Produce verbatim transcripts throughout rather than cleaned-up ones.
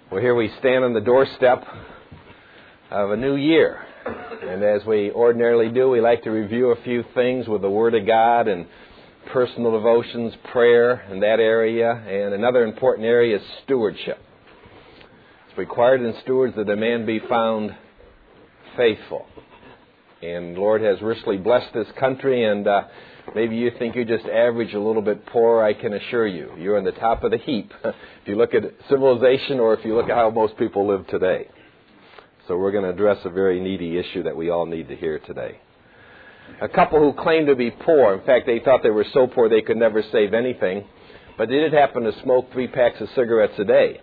Well, here we stand on the doorstep of a new year. And as we ordinarily do, we like to review a few things with the Word of God and personal devotions, prayer in that area. And another important area is stewardship. It's required in stewards that a man be found faithful. And the Lord has richly blessed this country, and uh, maybe you think you're just average, a little bit poor. I can assure you, you're on the top of the heap if you look at civilization or if you look at how most people live today. So we're going to address a very needy issue that we all need to hear today. A couple who claimed to be poor, in fact, they thought they were so poor they could never save anything, but they did happen to smoke three packs of cigarettes a day.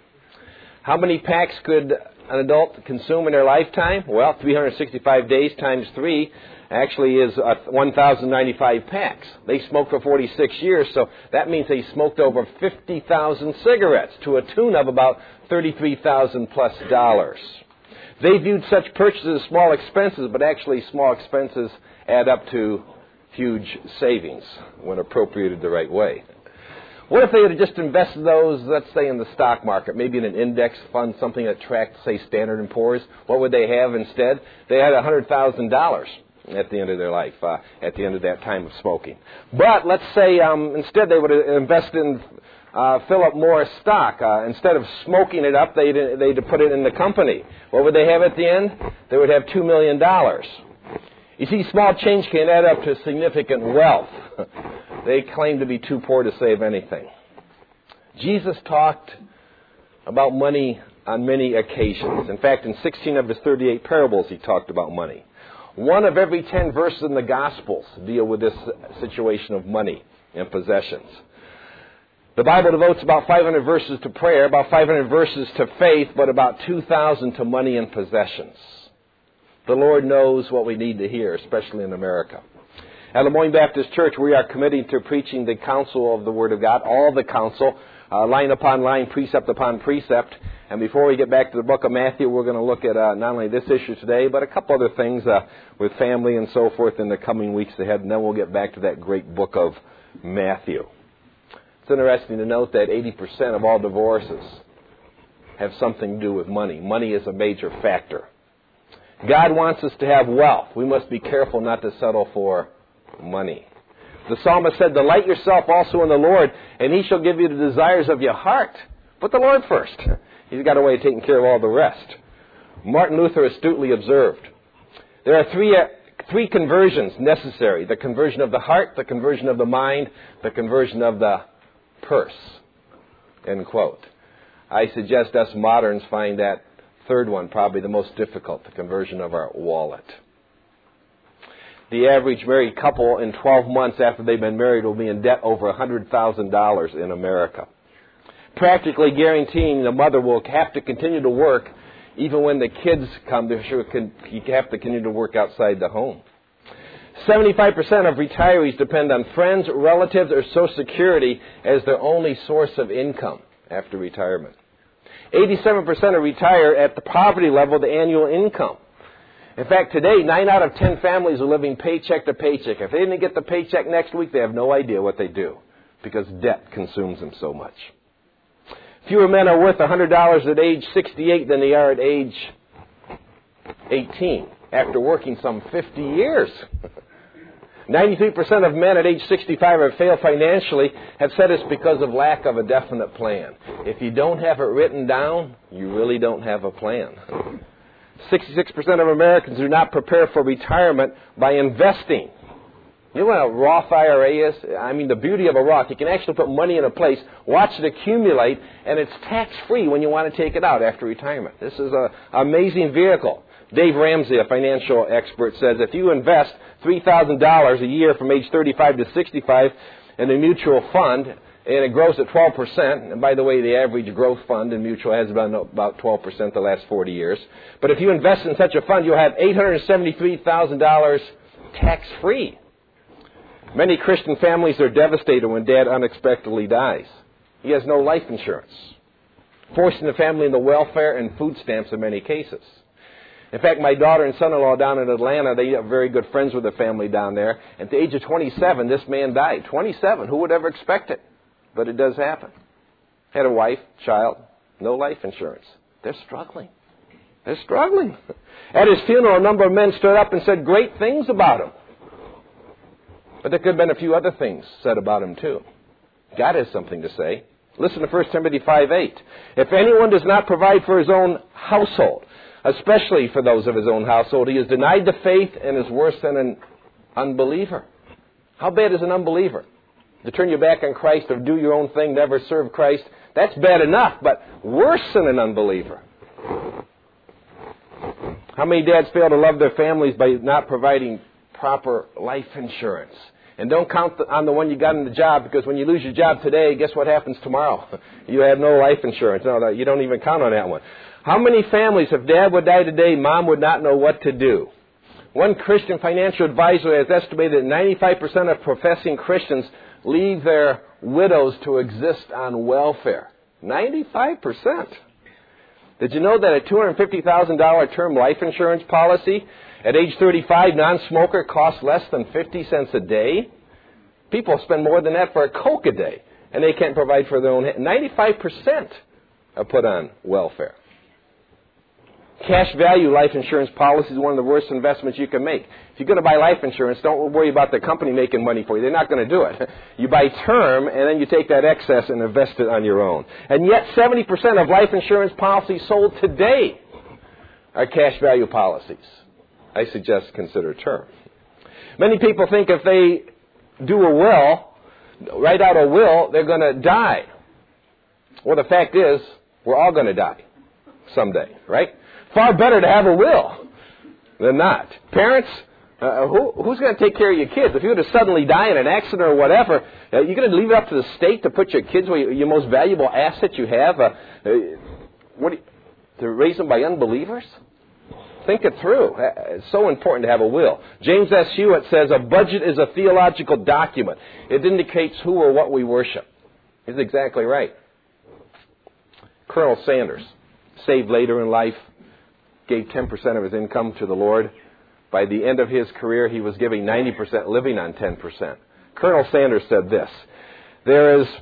How many packs could an adult consume in their lifetime? Well, three hundred sixty-five days times three actually is uh, one thousand ninety-five packs. They smoked for forty-six years, so that means they smoked over fifty thousand cigarettes to a tune of about thirty-three thousand plus dollars. They viewed such purchases as small expenses, but actually small expenses add up to huge savings when appropriated the right way. What if they had just invested those, let's say, in the stock market, maybe in an index fund, something that tracked, say, Standard and Poor's? What would they have instead? They had one hundred thousand dollars at the end of their life, uh, at the end of that time of smoking. But let's say um, instead they would invest in uh, Philip Morris stock. Uh, instead of smoking it up, they'd, they'd put it in the company. What would they have at the end? They would have two million dollars. You see, small change can add up to significant wealth. They claim to be too poor to save anything. Jesus talked about money on many occasions. In fact, in sixteen of his thirty-eight parables, he talked about money. One of every ten verses in the Gospels deal with this situation of money and possessions. The Bible devotes about five hundred verses to prayer, about five hundred verses to faith, but about two thousand to money and possessions. The Lord knows what we need to hear, especially in America. At Lemoyne Baptist Church, we are committed to preaching the counsel of the Word of God, all the counsel, uh, line upon line, precept upon precept. And before we get back to the book of Matthew, we're going to look at uh, not only this issue today, but a couple other things uh, with family and so forth in the coming weeks ahead. And then we'll get back to that great book of Matthew. It's interesting to note that eighty percent of all divorces have something to do with money. Money is a major factor. God wants us to have wealth. We must be careful not to settle for money. The psalmist said, "Delight yourself also in the Lord, and He shall give you the desires of your heart." Put the Lord first. He's got a way of taking care of all the rest. Martin Luther astutely observed, there are three, uh, three conversions necessary. The conversion of the heart, the conversion of the mind, the conversion of the purse. End quote. I suggest us moderns find that third one probably the most difficult, the conversion of our wallet. The average married couple in twelve months after they've been married will be in debt over one hundred thousand dollars in America, practically guaranteeing the mother will have to continue to work even when the kids come. They sure you have to continue to work outside the home. seventy-five percent of retirees depend on friends, relatives, or Social Security as their only source of income after retirement. eighty-seven percent are retire at the poverty level, the annual income. In fact, today, nine out of ten families are living paycheck to paycheck. If they didn't get the paycheck next week, they have no idea what they do because debt consumes them so much. Fewer men are worth one hundred dollars at age sixty-eight than they are at age eighteen, after working some fifty years. ninety-three percent of men at age sixty-five have failed financially have said it's because of lack of a definite plan. If you don't have it written down, you really don't have a plan. sixty-six percent of Americans do not prepare for retirement by investing. You know what a Roth I R A is? I mean, the beauty of a Roth, you can actually put money in a place, watch it accumulate, and it's tax-free when you want to take it out after retirement. This is an amazing vehicle. Dave Ramsey, a financial expert, says if you invest three thousand dollars a year from age thirty-five to sixty-five in a mutual fund, and it grows at twelve percent, and by the way, the average growth fund in mutual has been about twelve percent the last forty years. But if you invest in such a fund, you'll have eight hundred seventy-three thousand dollars tax-free. Many Christian families are devastated when dad unexpectedly dies. He has no life insurance, forcing the family into welfare and food stamps in many cases. In fact, my daughter and son-in-law down in Atlanta, they are very good friends with the family down there. At the age of twenty-seven, this man died. twenty-seven, who would ever expect it? But it does happen. Had a wife, child, No life insurance. They're struggling. They're struggling. At his funeral, a number of men stood up and said great things about him. But there could have been a few other things said about him too. God has something to say. Listen to First Timothy five eight. If anyone does not provide for his own household, especially for those of his own household, he is denied the faith and is worse than an unbeliever. How bad is an unbeliever? To turn your back on Christ or do your own thing, never serve Christ, that's bad enough, but worse than an unbeliever. How many dads fail to love their families by not providing proper life insurance? And don't count on the one you got in the job, because when you lose your job today, guess what happens tomorrow? You have no life insurance. No, you don't even count on that one. How many families, if dad would die today, mom would not know what to do? One Christian financial advisor has estimated that ninety-five percent of professing Christians leave their widows to exist on welfare. ninety-five percent. Did you know that a two hundred fifty thousand dollars term life insurance policy at age thirty-five, non-smoker, costs less than fifty cents a day? People spend more than that for a Coke a day, and they can't provide for their own. ninety-five percent are put on welfare. Cash value life insurance policy is one of the worst investments you can make. If you're going to buy life insurance, don't worry about the company making money for you. They're not going to do it. You buy term, and then you take that excess and invest it on your own. And yet seventy percent of life insurance policies sold today are cash value policies. I suggest consider term. Many people think if they do a will, write out a will, they're going to die. Well, the fact is, we're all going to die someday, right? Far better to have a will than not. Parents, uh, who, who's going to take care of your kids? If you were to suddenly die in an accident or whatever, uh, you're going to leave it up to the state to put your kids where you, your most valuable asset you have? Uh, uh, what do you, to raise them by unbelievers? Think it through. It's so important to have a will. James S. Hewitt says, a budget is a theological document. It indicates who or what we worship. He's exactly right. Colonel Sanders, saved later in life, gave ten percent of his income to the Lord. By the end of his career, he was giving ninety percent, living on ten percent. Colonel Sanders said this, there is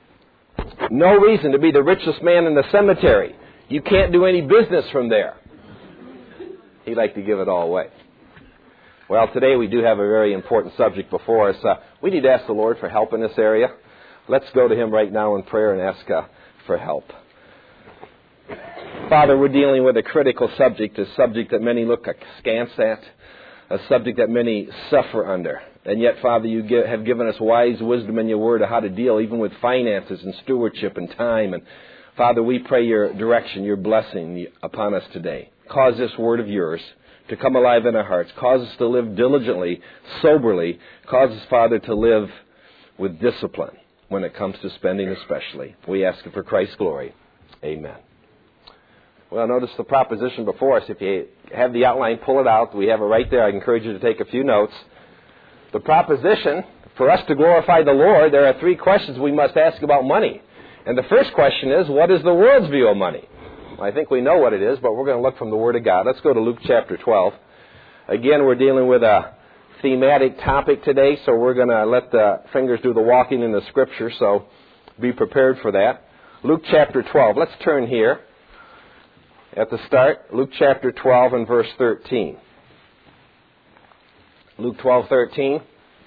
no reason to be the richest man in the cemetery. You can't do any business from there. He'd like to give it all away. Well, today we do have a very important subject before us. Uh, we need to ask the Lord for help in this area. Let's go to Him right now in prayer and ask uh, for help. Father, we're dealing with a critical subject, a subject that many look askance at, a subject that many suffer under. And yet, Father, you give, have given us wise wisdom in your word of how to deal even with finances and stewardship and time. And Father, we pray your direction, your blessing upon us today. Cause this word of yours to come alive in our hearts. Cause us to live diligently, soberly. Cause us, Father, to live with discipline when it comes to spending especially. We ask it for Christ's glory. Amen. Well, notice the proposition before us. If you have the outline, pull it out. We have it right there. I encourage you to take a few notes. The proposition, for us to glorify the Lord, there are three questions we must ask about money. And the first question is, what is the world's view of money? Well, I think we know what it is, but we're going to look from the Word of God. Let's go to Luke chapter twelve. Again, we're dealing with a thematic topic today, so we're going to let the fingers do the walking in the Scripture, so be prepared for that. Luke chapter twelve. Let's turn here. At the start, Luke chapter twelve and verse thirteen. Luke twelve, thirteen.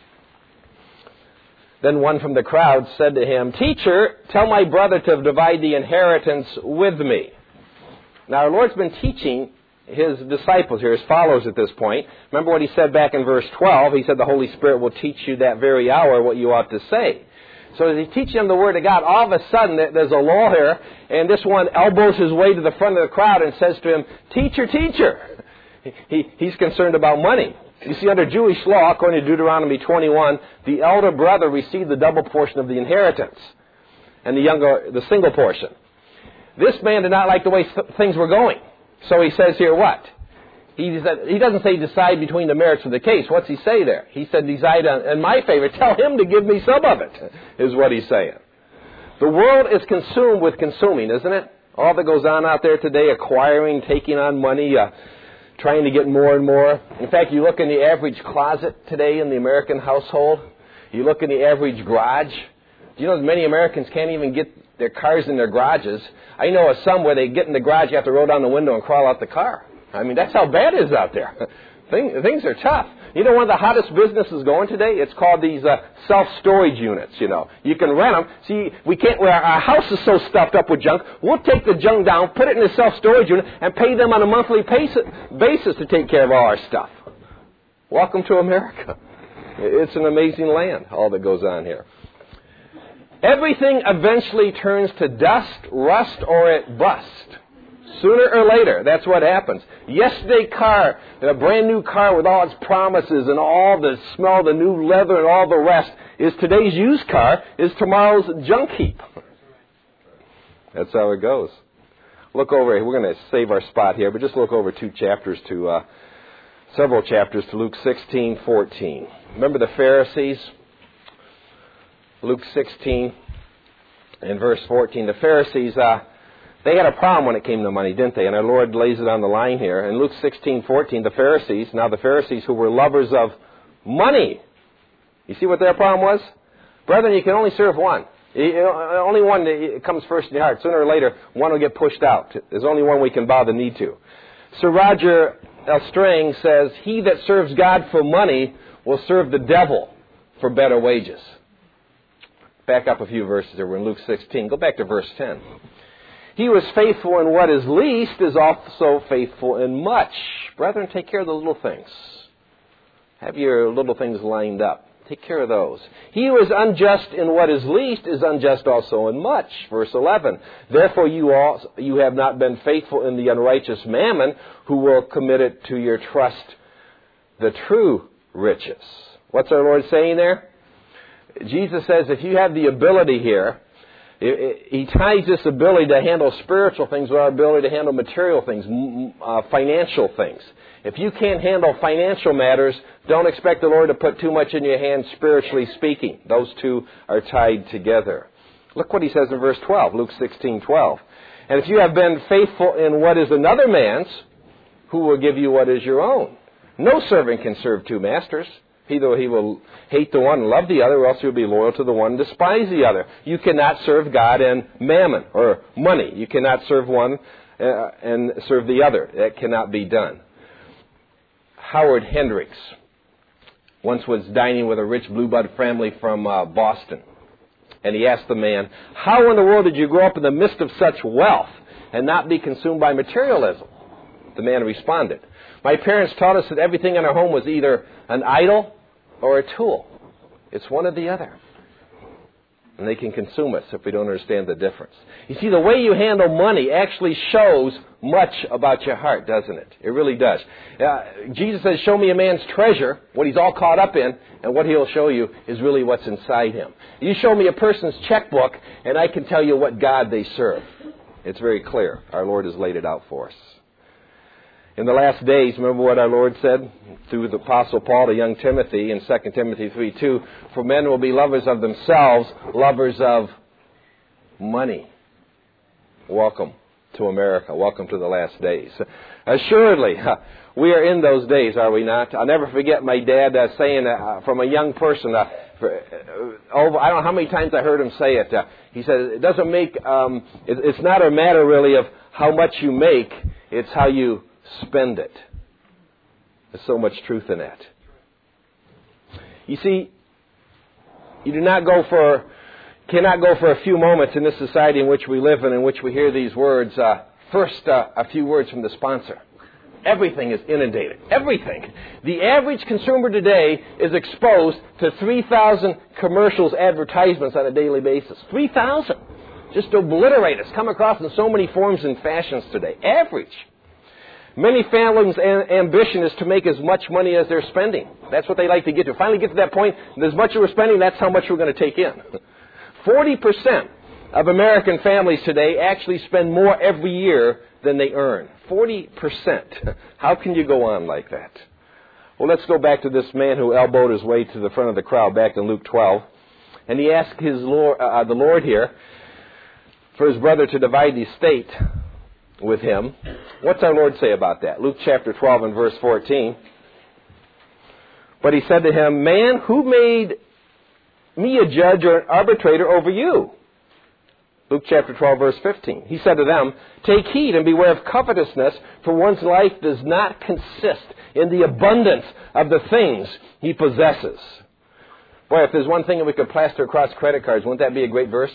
Then one from the crowd said to him, Teacher, tell my brother to divide the inheritance with me. Now our Lord's been teaching His disciples here, His followers at this point. Remember what He said back in verse twelve. He said the Holy Spirit will teach you that very hour what you ought to say. So as He's teaching them the Word of God, all of a sudden there's a lull here, and this one elbows his way to the front of the crowd and says to him, Teacher, teacher. He, he's concerned about money. You see, under Jewish law, according to Deuteronomy twenty-one, the elder brother received the double portion of the inheritance, and the younger, the single portion. This man did not like the way th- things were going. So he says here what? He, said, he doesn't say decide between the merits of the case. What's he say there? He said decide on, in my favor. Tell him to give me some of it, is what he's saying. The world is consumed with consuming, isn't it? All that goes on out there today, acquiring, taking on money, uh, trying to get more and more. In fact, you look in the average closet today in the American household. You look in the average garage. Do you know that many Americans can't even get their cars in their garages? I know of some where they get in the garage, you have to roll down the window and crawl out the car. I mean, that's how bad it is out there. Things, things are tough. You know, one of the hottest businesses going today, it's called these uh, self-storage units, you know. You can rent them. See, we can't, our, our house is so stuffed up with junk, we'll take the junk down, put it in a self-storage unit, and pay them on a monthly basis to take care of all our stuff. Welcome to America. It's an amazing land, all that goes on here. Everything eventually turns to dust, rust, or it busts. Sooner or later, that's what happens. Yesterday car, a brand new car with all its promises and all the smell, the new leather and all the rest, is today's used car, is tomorrow's junk heap. That's how it goes. Look over, we're going to save our spot here, but just look over two chapters to, uh, several chapters to Luke sixteen fourteen. Remember the Pharisees? Luke sixteen and verse fourteen. The Pharisees, uh, they had a problem when it came to money, didn't they? And our Lord lays it on the line here. In Luke sixteen fourteen, the Pharisees, now the Pharisees who were lovers of money. You see what their problem was? Brethren, you can only serve one. You know, only one that comes first in your heart. Sooner or later, one will get pushed out. There's only one we can bow the knee to. Sir Roger L. Strang says, he that serves God for money will serve the devil for better wages. Back up a few verses there. We're in Luke sixteen. Go back to verse ten. He who is faithful in what is least is also faithful in much. Brethren, take care of the little things. Have your little things lined up. Take care of those. He who is unjust in what is least is unjust also in much. Verse eleven. Therefore you all, you have not been faithful in the unrighteous mammon, who will commit it to your trust the true riches. What's our Lord saying there? Jesus says if you have the ability here, he ties this ability to handle spiritual things with our ability to handle material things, uh, financial things. If you can't handle financial matters, don't expect the Lord to put too much in your hands spiritually speaking. Those two are tied together. Look what he says in verse twelve, Luke sixteen twelve. And if you have been faithful in what is another man's, who will give you what is your own? No servant can serve two masters. Either he will hate the one and love the other, or else he will be loyal to the one and despise the other. You cannot serve God and mammon, or money. You cannot serve one uh, and serve the other. That cannot be done. Howard Hendricks once was dining with a rich blue blood family from uh, Boston. And he asked the man, how in the world did you grow up in the midst of such wealth and not be consumed by materialism? The man responded, my parents taught us that everything in our home was either an idol or a tool. It's one or the other. And they can consume us if we don't understand the difference. You see, the way you handle money actually shows much about your heart, doesn't it? It really does. Uh, Jesus says, show me a man's treasure, what he's all caught up in, and what he'll show you is really what's inside him. You show me a person's checkbook, and I can tell you what God they serve. It's very clear. Our Lord has laid it out for us. In the last days, remember what our Lord said through the Apostle Paul to young Timothy in Second Timothy three two, for men will be lovers of themselves, lovers of money. Welcome to America. Welcome to the last days. Assuredly, we are in those days, are we not? I'll never forget my dad uh, saying uh, from a young person, uh, for, uh, over, I don't know how many times I heard him say it. Uh, he said, it doesn't make, um, it, it's not a matter really of how much you make, it's how you spend it. There's so much truth in that. You see, you do not go for, cannot go for a few moments in this society in which we live and in which we hear these words. Uh, first, uh, a few words from the sponsor. Everything is inundated. Everything. The average consumer today is exposed to three thousand commercials, advertisements on a daily basis. three thousand. Just to obliterate us. Come across in so many forms and fashions today. Average. Many families' ambition is to make as much money as they're spending. That's what they like to get to. Finally get to that point, as much as we're spending, that's how much we're going to take in. forty percent of American families today actually spend more every year than they earn. forty percent. How can you go on like that? Well, let's go back to this man who elbowed his way to the front of the crowd back in Luke twelve. And he asked his Lord, uh, the Lord here for his brother to divide the estate with him. What's our Lord say about that? Luke chapter twelve and verse fourteen. But he said to him, man, who made me a judge or an arbitrator over you. Luke chapter twelve, verse fifteen. He said to them, take heed and beware of covetousness, for one's life does not consist in the abundance of the things he possesses. Boy, if there's one thing that we could plaster across credit cards, wouldn't that be a great verse?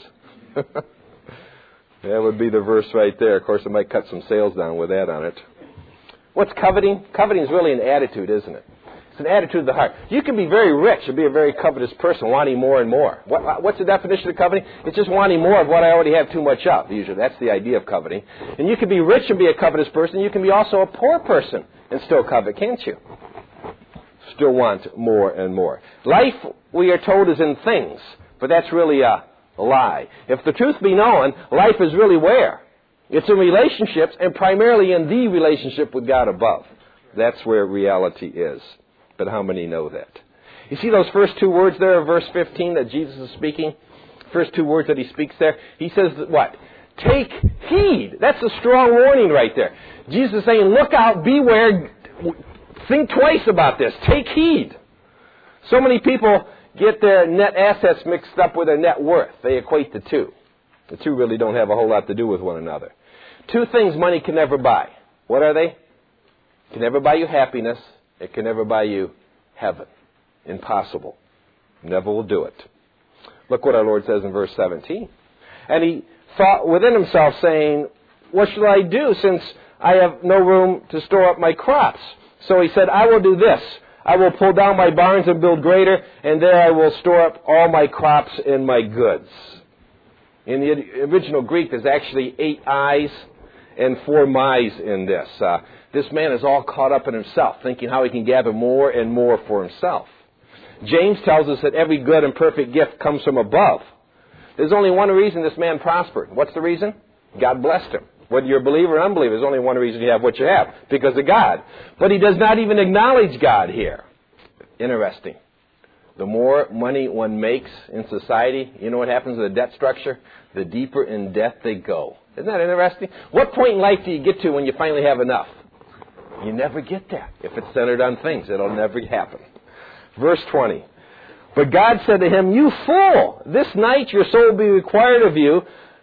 That would be the verse right there. Of course, I might cut some sales down with that on it. What's coveting? Coveting is really an attitude, isn't it? It's an attitude of the heart. You can be very rich and be a very covetous person, wanting more and more. What, what's the definition of coveting? It's just wanting more of what I already have too much of, usually. That's the idea of coveting. And you can be rich and be a covetous person. You can be also a poor person and still covet, can't you? Still want more and more. Life, we are told, is in things, but that's really a lie. If the truth be known, life is really where? It's in relationships, and primarily in the relationship with God above. That's where reality is. But how many know that? You see those first two words there of verse fifteen that Jesus is speaking? First two words that he speaks there. He says what? Take heed. That's a strong warning right there. Jesus is saying, look out, beware, think twice about this. Take heed. So many people get their net assets mixed up with their net worth. They equate the two. The two really don't have a whole lot to do with one another. Two things money can never buy. What are they? It can never buy you happiness. It can never buy you heaven. Impossible. Never will do it. Look what our Lord says in verse seventeen. And he thought within himself, saying, what shall I do, since I have no room to store up my crops? So he said, I will do this. I will pull down my barns and build greater, and there I will store up all my crops and my goods. In the original Greek, there's actually eight I's and four my's in this. Uh, this man is all caught up in himself, thinking how he can gather more and more for himself. James tells us that every good and perfect gift comes from above. There's only one reason this man prospered. What's the reason? God blessed him. Whether you're a believer or unbeliever, there's only one reason you have what you have, because of God. But he does not even acknowledge God here. Interesting. The more money one makes in society, you know what happens to the debt structure? The deeper in debt they go. Isn't that interesting? What point in life do you get to when you finally have enough? You never get that. If it's centered on things, it'll never happen. Verse twenty. But God said to him, you fool, this night your soul will be required of you.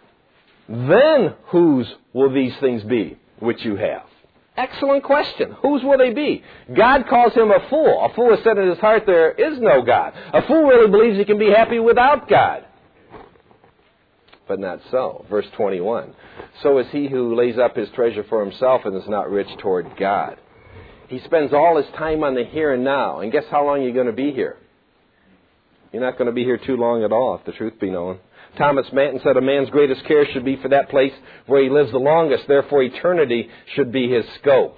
Then whose will these things be which you have? Excellent question. Whose will they be? God calls him a fool. A fool has said in his heart there is no God. A fool really believes he can be happy without God. But not so. Verse twenty-one. So is he who lays up his treasure for himself and is not rich toward God. He spends all his time on the here and now. And guess how long you're going to be here? You're not going to be here too long at all, if the truth be known. Thomas Manton said a man's greatest care should be for that place where he lives the longest. Therefore, eternity should be his scope.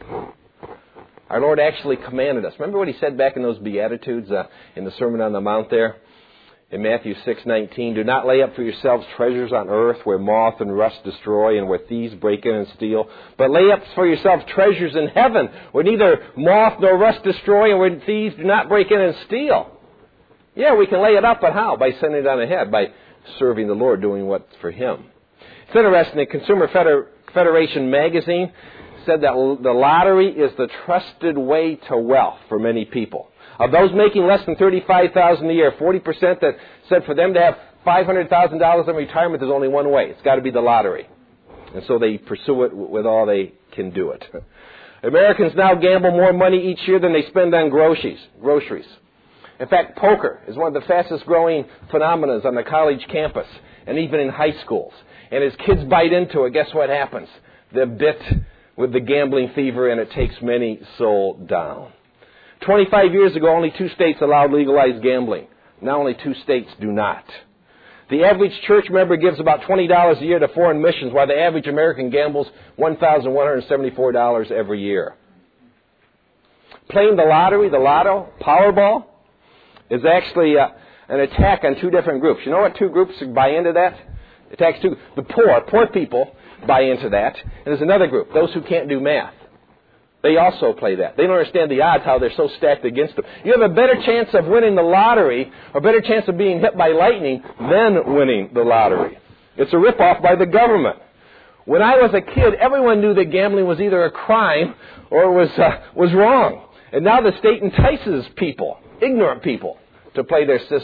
Our Lord actually commanded us. Remember what he said back in those Beatitudes uh, in the Sermon on the Mount there? In Matthew six nineteen, do not lay up for yourselves treasures on earth where moth and rust destroy and where thieves break in and steal, but lay up for yourselves treasures in heaven where neither moth nor rust destroy and where thieves do not break in and steal. Yeah, we can lay it up, but how? By sending it on ahead, by serving the Lord, doing what's for Him. It's interesting, the Consumer Feder- Federation magazine said that the lottery is the trusted way to wealth for many people. Of those making less than thirty-five thousand dollars a year, forty percent that said for them to have five hundred thousand dollars in retirement, there's only one way. It's got to be the lottery. And so they pursue it with all they can do it. Americans now gamble more money each year than they spend on groceries. groceries. In fact, poker is one of the fastest growing phenomena on the college campus and even in high schools. And as kids bite into it, guess what happens? They're bit with the gambling fever, and it takes many soul down. twenty-five years ago, only two states allowed legalized gambling. Now only two states do not. The average church member gives about twenty dollars a year to foreign missions, while the average American gambles one thousand one hundred seventy-four dollars every year. Playing the lottery, the lotto, Powerball, is actually uh, an attack on two different groups. You know what two groups buy into that? It attacks two. The poor, poor people buy into that. And there's another group, those who can't do math. They also play that. They don't understand the odds, how they're so stacked against them. You have a better chance of winning the lottery, or a better chance of being hit by lightning than winning the lottery. It's a ripoff by the government. When I was a kid, everyone knew that gambling was either a crime or it was, uh, was wrong. And now the state entices people, ignorant people, to play their system.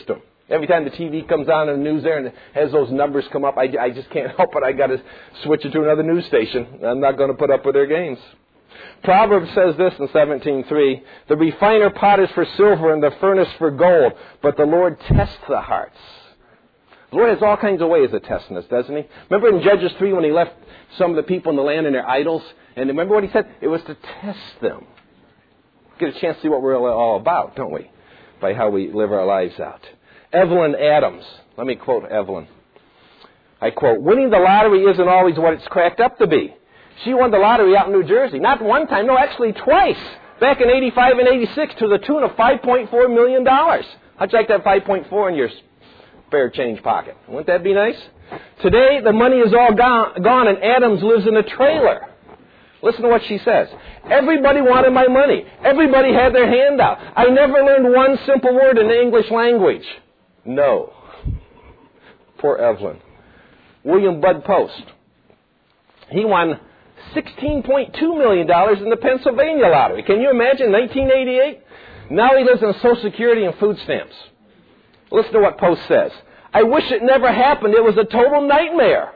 Every time the T V comes on in the news there and it has those numbers come up, I, I just can't help it. I got to switch it to another news station. I'm not going to put up with their games. Proverbs says this in seventeen three, the refiner pot is for silver and the furnace for gold, but the Lord tests the hearts. The Lord has all kinds of ways of testing us, doesn't He? Remember in Judges three when He left some of the people in the land and their idols? And remember what He said? It was to test them. Get a chance to see what we're all about, don't we? By how we live our lives out. Evelyn Adams. Let me quote Evelyn. I quote, winning the lottery isn't always what it's cracked up to be. She won the lottery out in New Jersey. Not one time, no, actually twice. Back in eighty-five and eighty-six to the tune of five point four million dollars. How'd you like to have five point four in your spare change pocket? Wouldn't that be nice? Today, the money is all gone, gone and Adams lives in a trailer. Listen to what she says. Everybody wanted my money. Everybody had their hand out. I never learned one simple word in the English language. No. Poor Evelyn. William Bud Post. He won sixteen point two million dollars in the Pennsylvania lottery. Can you imagine? nineteen eighty-eight? Now he lives on Social Security and food stamps. Listen to what Post says. I wish it never happened. It was a total nightmare.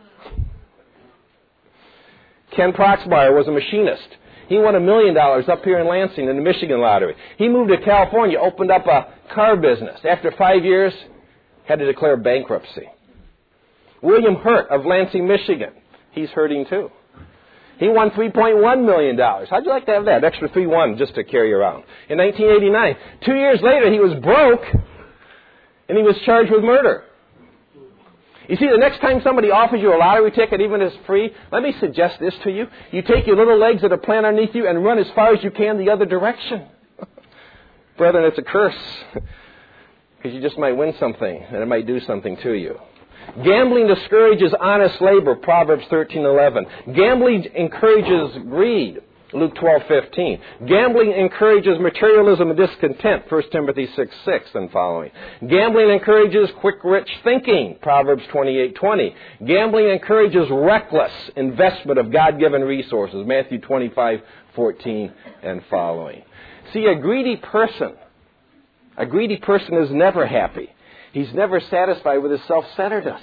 Ken Proxmire was a machinist. He won a million dollars up here in Lansing in the Michigan lottery. He moved to California, opened up a car business. After five years, had to declare bankruptcy. William Hurt of Lansing, Michigan. He's hurting too. He won three point one million dollars. How'd you like to have that? Extra three one just to carry around. In nineteen eighty-nine. Two years later, he was broke, and he was charged with murder. You see, the next time somebody offers you a lottery ticket, even if it's free, let me suggest this to you. You take your little legs that are planted underneath you and run as far as you can the other direction. Brethren, it's a curse. Because you just might win something, and it might do something to you. Gambling discourages honest labor, Proverbs thirteen eleven. Gambling encourages greed, Luke twelve fifteen. Gambling encourages materialism and discontent, First Timothy six six and following. Gambling encourages quick, rich thinking, Proverbs twenty-eight twenty. Gambling encourages reckless investment of God-given resources, Matthew twenty-five fourteen and following. See, a greedy person, a greedy person is never happy. He's never satisfied with his self-centeredness.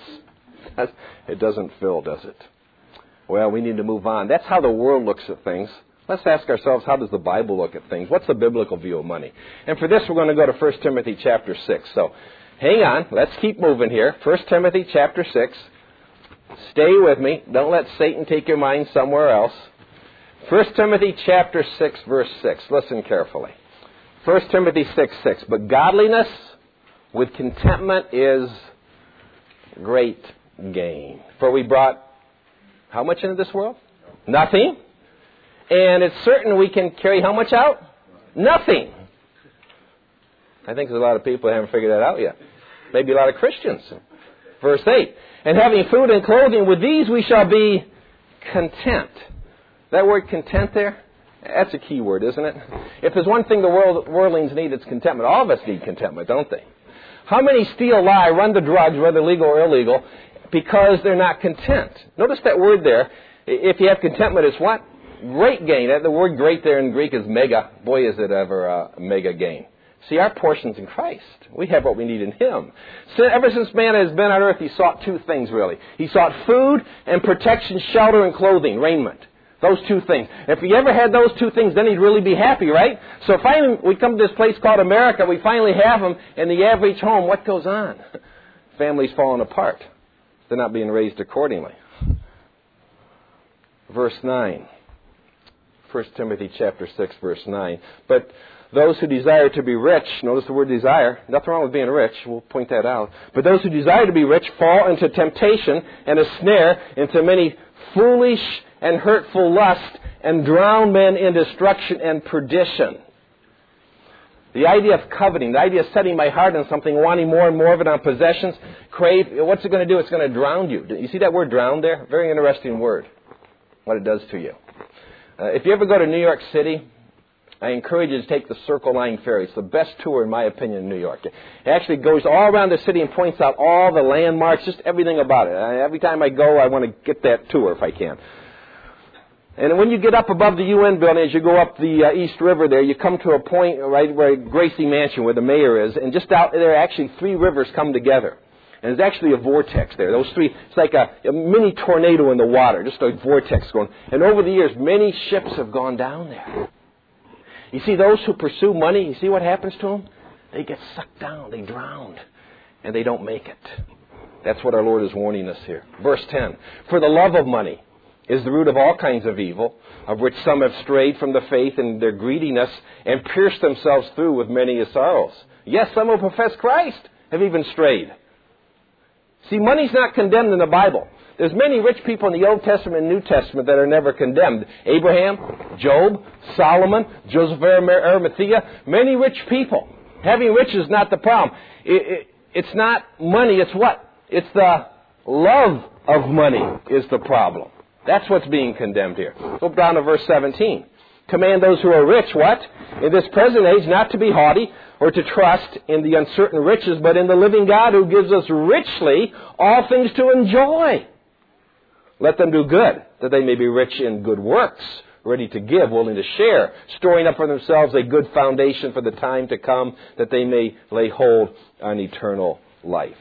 It doesn't fill, does it? Well, we need to move on. That's how the world looks at things. Let's ask ourselves, how does the Bible look at things? What's the biblical view of money? And for this, we're going to go to First Timothy chapter six. So, hang on. Let's keep moving here. First Timothy chapter six. Stay with me. Don't let Satan take your mind somewhere else. First Timothy chapter six, verse six. Listen carefully. First Timothy six six. But godliness with contentment is great gain. For we brought how much into this world? Nothing. And it's certain we can carry how much out? Nothing. I think there's a lot of people who haven't figured that out yet. Maybe a lot of Christians. Verse eight. And having food and clothing, with these we shall be content. That word content there, that's a key word, isn't it? If there's one thing the world, worldlings need, it's contentment. All of us need contentment, don't they? How many steal, lie, run the drugs, whether legal or illegal, because they're not content? Notice that word there. If you have contentment, it's what? Great gain. The word great there in Greek is mega. Boy, is it ever a mega gain. See, our portion's in Christ. We have what we need in Him. So ever since man has been on earth, he sought two things, really. He sought food and protection, shelter and clothing, raiment. Those two things. If he ever had those two things, then he'd really be happy, right? So finally, we come to this place called America. We finally have them. In the average home, what goes on? Families falling apart. They're not being raised accordingly. Verse nine. First Timothy chapter six, verse nine. But those who desire to be rich, notice the word desire. Nothing wrong with being rich. We'll point that out. But those who desire to be rich fall into temptation and a snare, into many foolish and hurtful lust, and drown men in destruction and perdition. The idea of coveting, the idea of setting my heart on something, wanting more and more of it on possessions, crave, what's it going to do? It's going to drown you. You see that word drown there? Very interesting word, what it does to you. Uh, if you ever go to New York City, I encourage you to take the Circle Line ferry. It's the best tour, in my opinion, in New York. It actually goes all around the city and points out all the landmarks, just everything about it. I, every time I go, I want to get that tour if I can. And when you get up above the U N building, as you go up the uh, East River there, you come to a point right where Gracie Mansion, where the mayor is, and just out there, actually, three rivers come together. And there's actually a vortex there. Those three, it's like a, a mini tornado in the water, just a vortex going. And over the years, many ships have gone down there. You see, those who pursue money, you see what happens to them? They get sucked down, they drown, and they don't make it. That's what our Lord is warning us here. Verse ten, for the love of money is the root of all kinds of evil, of which some have strayed from the faith in their greediness and pierced themselves through with many sorrows. Yes, some who profess Christ have even strayed. See, money's not condemned in the Bible. There's many rich people in the Old Testament and New Testament that are never condemned. Abraham, Job, Solomon, Joseph of Arimathea, many rich people. Having riches is not the problem. It, it, it's not money, it's what? It's the love of money is the problem. That's what's being condemned here. Go down to verse seventeen. Command those who are rich, what? In this present age, not to be haughty or to trust in the uncertain riches, but in the living God who gives us richly all things to enjoy. Let them do good, that they may be rich in good works, ready to give, willing to share, storing up for themselves a good foundation for the time to come, that they may lay hold on eternal life.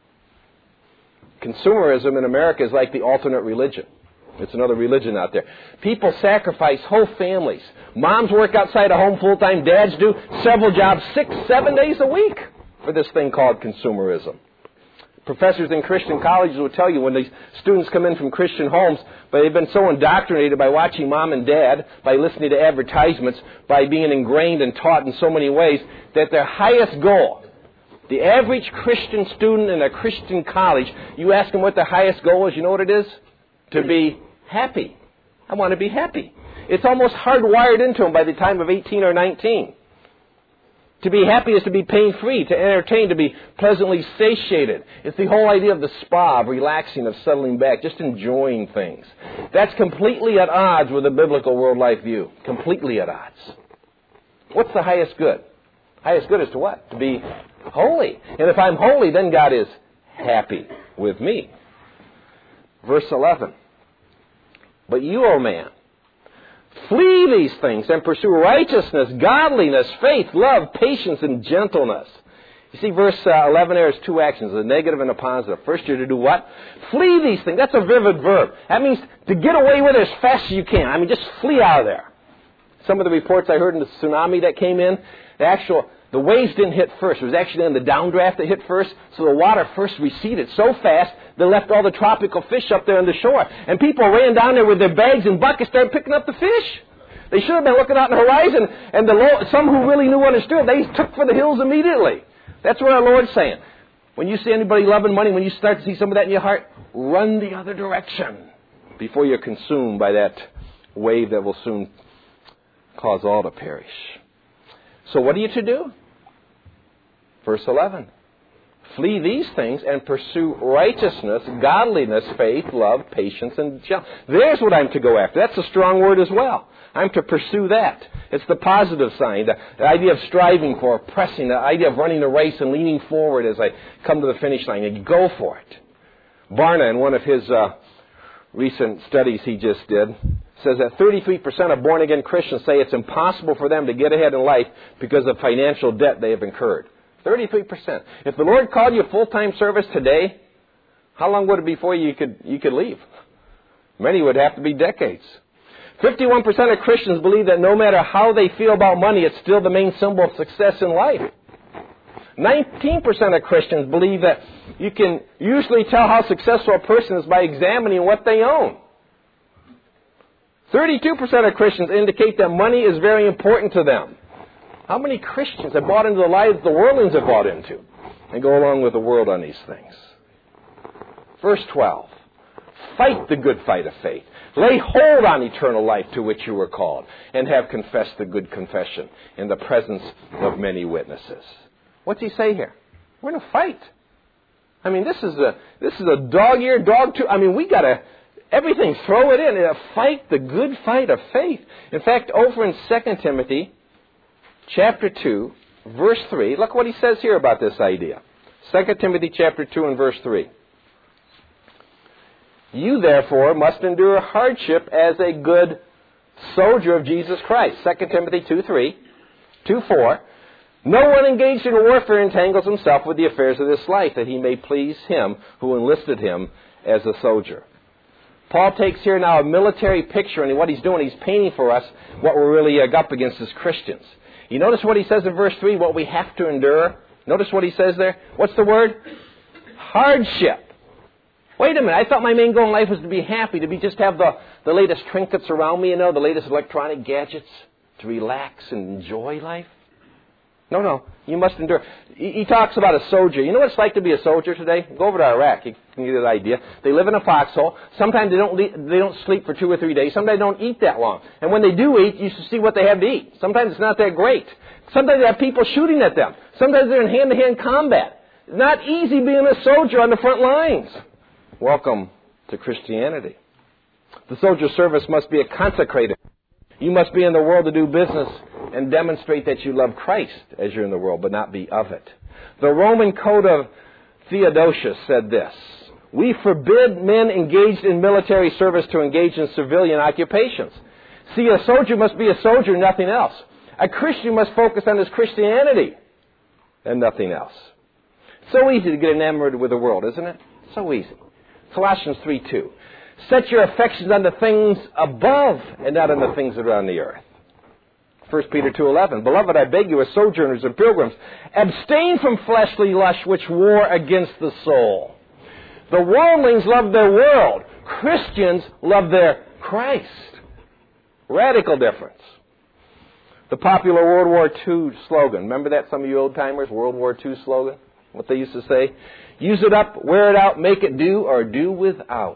Consumerism in America is like the alternate religion. It's another religion out there. People sacrifice whole families. Moms work outside of home full-time. Dads do several jobs six, seven days a week for this thing called consumerism. Professors in Christian colleges will tell you when these students come in from Christian homes, but they've been so indoctrinated by watching mom and dad, by listening to advertisements, by being ingrained and taught in so many ways, that their highest goal, the average Christian student in a Christian college, you ask them what their highest goal is, you know what it is? To be happy. I want to be happy. It's almost hardwired into them by the time of eighteen or nineteen. To be happy is to be pain-free, to entertain, to be pleasantly satiated. It's the whole idea of the spa, of relaxing, of settling back, just enjoying things. That's completely at odds with the biblical world life view. Completely at odds. What's the highest good? Highest good is to what? To be holy. And if I'm holy, then God is happy with me. Verse eleven. But you, O man, flee these things and pursue righteousness, godliness, faith, love, patience, and gentleness. You see, verse uh, eleven there is two actions, a negative and a positive. First, you're to do what? Flee these things. That's a vivid verb. That means to get away with it as fast as you can. I mean, just flee out of there. Some of the reports I heard in the tsunami that came in, the actual, the waves didn't hit first. It was actually in the downdraft that hit first, so the water first receded so fast they left all the tropical fish up there on the shore. And people ran down there with their bags and buckets, started picking up the fish. They should have been looking out on the horizon, and the Lord, some who really knew understood, they took for the hills immediately. That's what our Lord's saying. When you see anybody loving money, when you start to see some of that in your heart, run the other direction before you're consumed by that wave that will soon cause all to perish. So what are you to do? Verse eleven. Flee these things and pursue righteousness, godliness, faith, love, patience, and gentleness. There's what I'm to go after. That's a strong word as well. I'm to pursue that. It's the positive sign, the, the idea of striving for, pressing, the idea of running a race and leaning forward as I come to the finish line. And you go for it. Barna, in one of his uh, recent studies he just did, says that thirty-three percent of born-again Christians say it's impossible for them to get ahead in life because of financial debt they have incurred. thirty-three percent. If the Lord called you full-time service today, how long would it be before you could you could leave? Many would have to be decades. fifty-one percent of Christians believe that no matter how they feel about money, it's still the main symbol of success in life. nineteen percent of Christians believe that you can usually tell how successful a person is by examining what they own. thirty-two percent of Christians indicate that money is very important to them. How many Christians have bought into the lies the worldlings have bought into and go along with the world on these things? Verse twelve. Fight the good fight of faith. Lay hold on eternal life to which you were called, and have confessed the good confession in the presence of many witnesses. What's he say here? We're going to fight. I mean, this is a this is a dog-eared dog too. I mean, we got to everything. Throw it in. Uh, fight the good fight of faith. In fact, over in Second Timothy, chapter two, verse three. Look what he says here about this idea. Second Timothy chapter two and verse three. You, therefore, must endure hardship as a good soldier of Jesus Christ. Second Timothy two three, two four. No one engaged in warfare entangles himself with the affairs of this life, that he may please him who enlisted him as a soldier. Paul takes here now a military picture, and what he's doing, he's painting for us what we're really up against as Christians. You notice what he says in verse three, what we have to endure? Notice what he says there? What's the word? Hardship. Wait a minute, I thought my main goal in life was to be happy, to be just have the, the latest trinkets around me, you know, the latest electronic gadgets, to relax and enjoy life. No, no, you must endure. He, he talks about a soldier. You know what it's like to be a soldier today? Go over to Iraq, you can get an idea. They live in a foxhole. Sometimes they don't le- they don't sleep for two or three days. Sometimes they don't eat that long. And when they do eat, you should see what they have to eat. Sometimes it's not that great. Sometimes they have people shooting at them. Sometimes they're in hand-to-hand combat. It's not easy being a soldier on the front lines. Welcome to Christianity. The soldier service must be a consecrated. You must be in the world to do business and demonstrate that you love Christ as you're in the world, but not be of it. The Roman Code of Theodosius said this: we forbid men engaged in military service to engage in civilian occupations. See, a soldier must be a soldier, nothing else. A Christian must focus on his Christianity and nothing else. So easy to get enamored with the world, isn't it? So easy. Colossians three two. Set your affections on the things above and not on the things that are on the earth. First Peter two eleven. Beloved, I beg you, as sojourners and pilgrims, abstain from fleshly lust which war against the soul. The worldlings love their world. Christians love their Christ. Radical difference. The popular World War Two slogan. Remember that, some of you old-timers? World War Two slogan? What they used to say? Use it up, wear it out, make it do, or do without.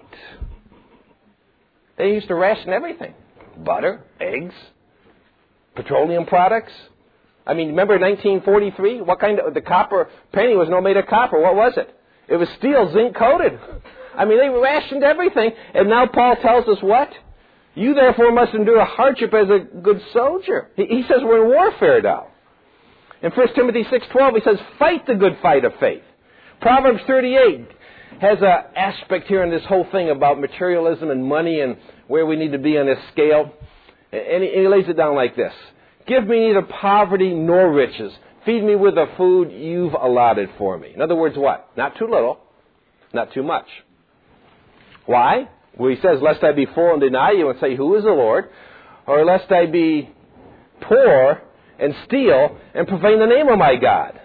They used to ration everything. Butter, eggs, petroleum products. I mean, remember nineteen forty-three? What kind of, the copper penny was not made of copper. What was it? It was steel, zinc coated. I mean, they rationed everything. And now Paul tells us what? You therefore must endure hardship as a good soldier. He, he says we're in warfare now. In First Timothy six twelve, he says, fight the good fight of faith. Proverbs thirty-eight has an aspect here in this whole thing about materialism and money and where we need to be on this scale. And he, he lays it down like this. Give me neither poverty nor riches. Feed me with the food you've allotted for me. In other words, what? Not too little, not too much. Why? Well, he says, lest I be full and deny you and say, who is the Lord? Or lest I be poor and steal and profane the name of my God.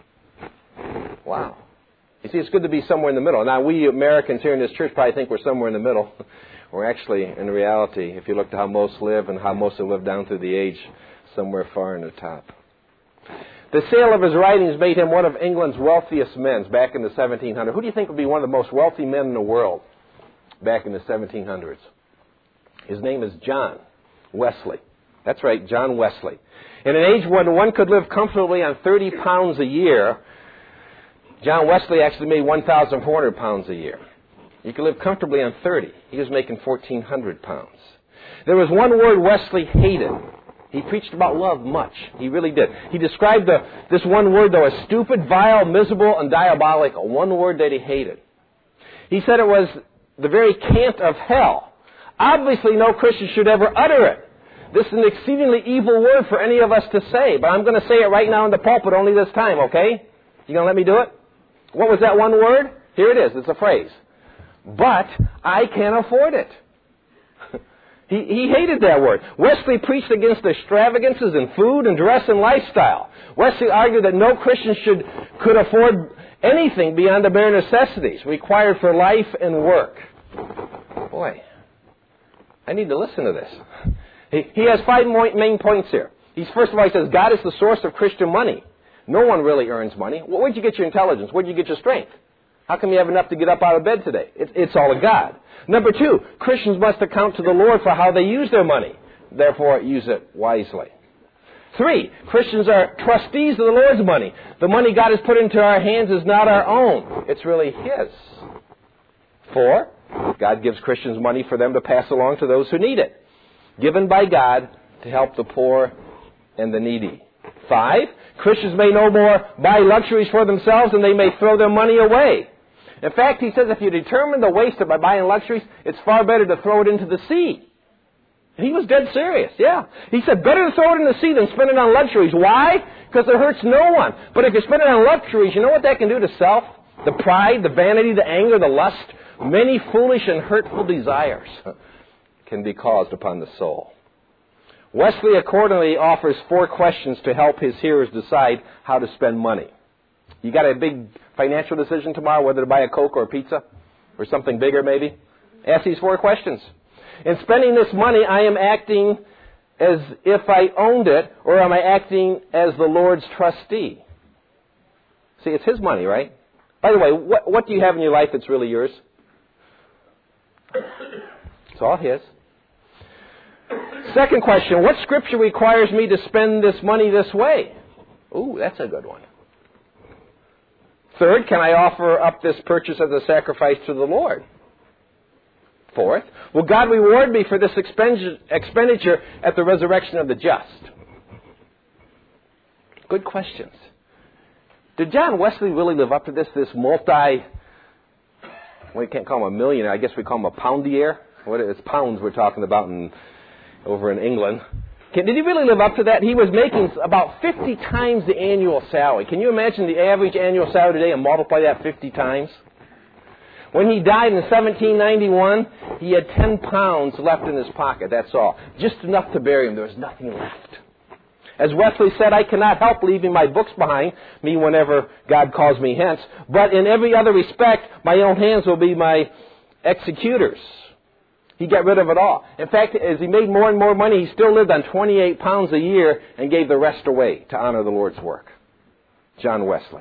Wow. You see, it's good to be somewhere in the middle. Now, we Americans here in this church probably think we're somewhere in the middle. We're actually, in reality, if you look at how most live and how most have lived down through the age, somewhere far in the top. The sale of his writings made him one of England's wealthiest men back in the seventeen hundreds. Who do you think would be one of the most wealthy men in the world back in the seventeen hundreds? His name is John Wesley. That's right, John Wesley. In an age when one could live comfortably on thirty pounds a year, John Wesley actually made one thousand four hundred pounds a year. You could live comfortably on thirty. He was making fourteen hundred pounds. There was one word Wesley hated. He preached about love much. He really did. He described the, this one word, though, as stupid, vile, miserable, and diabolical. One word that he hated. He said it was the very cant of hell. Obviously, no Christian should ever utter it. This is an exceedingly evil word for any of us to say, but I'm going to say it right now in the pulpit only this time, okay? You going to let me do it? What was that one word? Here it is. It's a phrase. But I can't afford it. he, he hated that word. Wesley preached against extravagances in food and dress and lifestyle. Wesley argued that no Christian should could afford anything beyond the bare necessities required for life and work. Boy, I need to listen to this. He, he has five main points here. He's, first of all, he says, God is the source of Christian money. No one really earns money. Well, where'd you get your intelligence? Where'd you get your strength? How come you have enough to get up out of bed today? It, it's all of God. Number two, Christians must account to the Lord for how they use their money. Therefore, use it wisely. Three, Christians are trustees of the Lord's money. The money God has put into our hands is not our own. It's really His. Four, God gives Christians money for them to pass along to those who need it. Given by God to help the poor and the needy. Five, Christians may no more buy luxuries for themselves than they may throw their money away. In fact, he says if you determine to waste it by buying luxuries, it's far better to throw it into the sea. And he was dead serious, yeah. He said, better to throw it in the sea than spend it on luxuries. Why? Because it hurts no one. But if you spend it on luxuries, you know what that can do to self? The pride, the vanity, the anger, the lust, many foolish and hurtful desires can be caused upon the soul. Wesley accordingly offers four questions to help his hearers decide how to spend money. You got a big financial decision tomorrow, whether to buy a Coke or a pizza, or something bigger maybe? Ask these four questions. In spending this money, I am acting as if I owned it, or am I acting as the Lord's trustee? See, it's His money, right? By the way, what, what do you have in your life that's really yours? It's all His. Second question, what Scripture requires me to spend this money this way? Ooh, that's a good one. Third, can I offer up this purchase as a sacrifice to the Lord? Fourth, will God reward me for this expenditure at the resurrection of the just? Good questions. Did John Wesley really live up to this, this multi, well, we can't call him a millionaire, I guess we call him a poundier? What is pounds we're talking about in, over in England. Can, did he really live up to that? He was making about fifty times the annual salary. Can you imagine the average annual salary today and multiply that fifty times? When he died in seventeen ninety-one, he had ten pounds left in his pocket, that's all. Just enough to bury him. There was nothing left. As Wesley said, I cannot help leaving my books behind me whenever God calls me hence, but in every other respect, my own hands will be my executors. He got rid of it all. In fact, as he made more and more money, he still lived on twenty-eight pounds a year and gave the rest away to honor the Lord's work. John Wesley.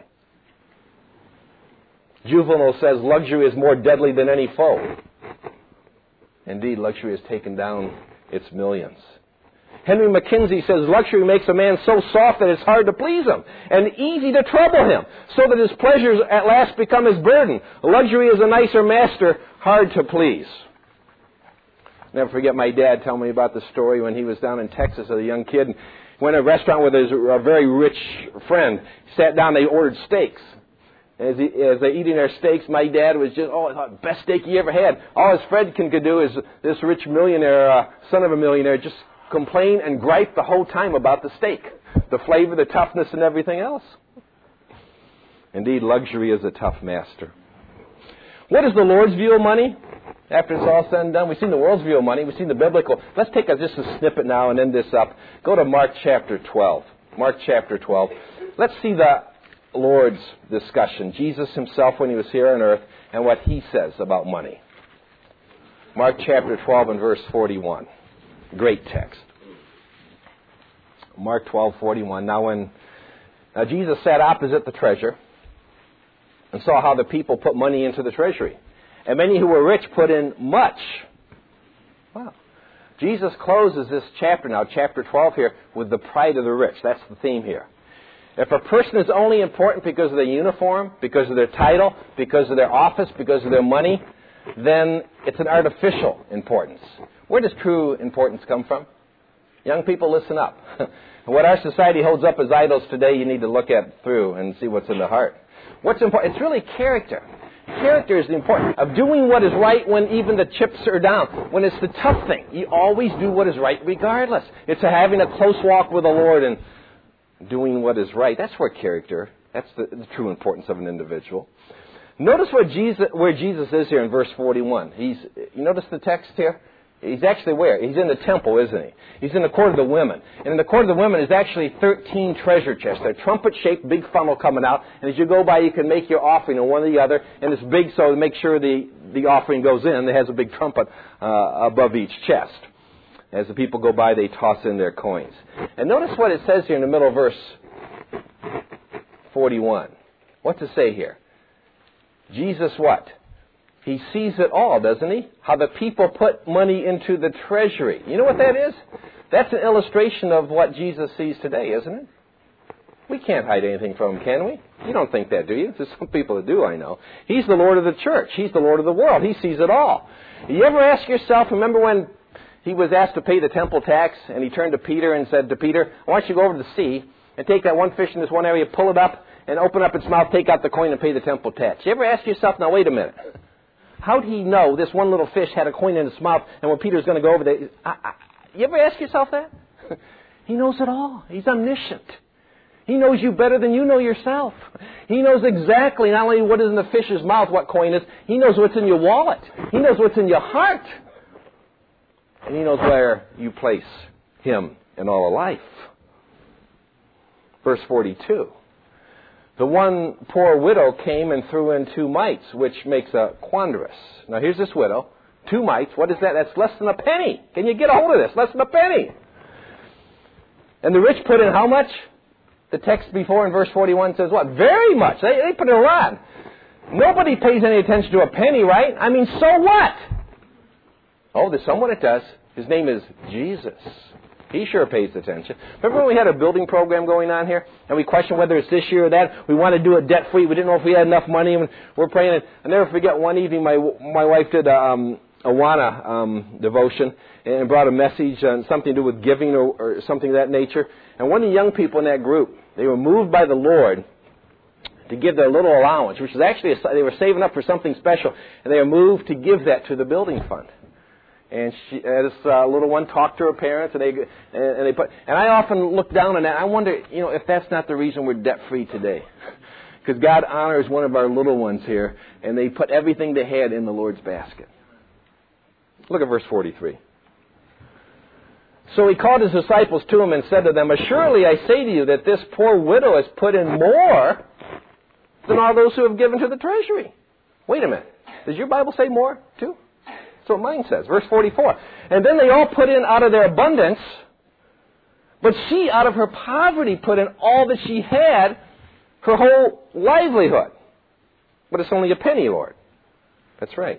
Juvenal says luxury is more deadly than any foe. Indeed, luxury has taken down its millions. Henry Mackenzie says luxury makes a man so soft that it's hard to please him and easy to trouble him, so that his pleasures at last become his burden. Luxury is a nicer master, hard to please. Never forget my dad telling me about the story when he was down in Texas as a young kid. Went to a restaurant with his a very rich friend. Sat down, they ordered steaks. As, he, as they're eating their steaks, my dad was just, oh, I thought, best steak he ever had. All his friend can could do is this rich millionaire, uh, son of a millionaire, just complain and gripe the whole time about the steak. The flavor, the toughness, and everything else. Indeed, luxury is a tough master. What is the Lord's view of money? After it's all said and done, we've seen the world's view of money. We've seen the biblical. Let's take a, just a snippet now and end this up. Go to Mark chapter twelve. Mark chapter twelve. Let's see the Lord's discussion. Jesus himself when he was here on earth and what he says about money. Mark chapter twelve and verse forty-one. Great text. Mark twelve, forty-one. Now when now Jesus sat opposite the treasure and saw how the people put money into the treasury. And many who were rich put in much. Wow. Jesus closes this chapter now, chapter twelve here, with the pride of the rich. That's the theme here. If a person is only important because of their uniform, because of their title, because of their office, because of their money, then it's an artificial importance. Where does true importance come from? Young people, listen up. What our society holds up as idols today, you need to look at through and see what's in the heart. What's important? It's really character. Character is the important. Of doing what is right when even the chips are down. When it's the tough thing. You always do what is right regardless. It's having a close walk with the Lord and doing what is right. That's where character, that's the, the true importance of an individual. Notice where Jesus, where Jesus is here in verse forty-one. He's, you notice the text here? He's actually where? He's in the temple, isn't he? He's in the court of the women. And in the court of the women is actually thirteen treasure chests. They're trumpet-shaped, big funnel coming out. And as you go by, you can make your offering in one or the other. And it's big so to make sure the, the offering goes in. It has a big trumpet uh, above each chest. As the people go by, they toss in their coins. And notice what it says here in the middle of verse forty-one. What's it say here? Jesus what? He sees it all, doesn't he? How the people put money into the treasury. You know what that is? That's an illustration of what Jesus sees today, isn't it? We can't hide anything from him, can we? You don't think that, do you? There's some people that do, I know. He's the Lord of the church. He's the Lord of the world. He sees it all. You ever ask yourself, remember when he was asked to pay the temple tax, and he turned to Peter and said to Peter, I want you to go over to the sea and take that one fish in this one area, pull it up, and open up its mouth, take out the coin, and pay the temple tax. You ever ask yourself, now wait a minute, how did he know this one little fish had a coin in its mouth, and when Peter's going to go over there, I, I, you ever ask yourself that? He knows it all. He's omniscient. He knows you better than you know yourself. He knows exactly not only what is in the fish's mouth, what coin is, he knows what's in your wallet. He knows what's in your heart. And he knows where you place him in all of life. Verse forty-two. The one poor widow came and threw in two mites, which makes a quandrous. Now here's this widow. Two mites. What is that? That's less than a penny. Can you get a hold of this? Less than a penny. And the rich put in how much? The text before in verse forty-one says what? Very much. They, they put in a lot. Nobody pays any attention to a penny, right? I mean, so what? Oh, there's someone that does. His name is Jesus. He sure pays attention. Remember when we had a building program going on here? And we questioned whether it's this year or that? We wanted to do it debt-free. We didn't know if we had enough money. And we're praying. I'll never forget one evening my my wife did a, um, a Awana um, devotion and brought a message on something to do with giving or, or something of that nature. And one of the young people in that group, they were moved by the Lord to give their little allowance, which is actually, a, they were saving up for something special. And they were moved to give that to the building fund. And she, uh, this uh, little one talked to her parents, and they and, and they put. And I often look down on that. I wonder, you know, if that's not the reason we're debt free today, because God honors one of our little ones here, and they put everything they had in the Lord's basket. Look at verse forty-three. So he called his disciples to him and said to them, "Assuredly I say to you that this poor widow has put in more than all those who have given to the treasury." Wait a minute. Does your Bible say more too? That's what mine says. Verse forty-four. And then they all put in out of their abundance, but she out of her poverty put in all that she had, her whole livelihood. But it's only a penny, Lord. That's right.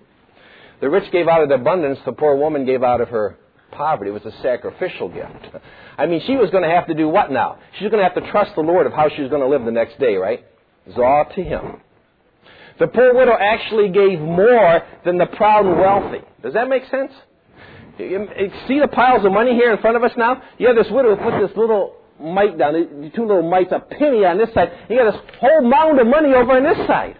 The rich gave out of their abundance. The poor woman gave out of her poverty. It was a sacrificial gift. I mean, she was going to have to do what now? She was going to have to trust the Lord of how she was going to live the next day, right? It's all to Him. The poor widow actually gave more than the proud and wealthy. Does that make sense? You see the piles of money here in front of us now? You have this widow who put this little mite down, the two little mites, a penny on this side. You got this whole mound of money over on this side.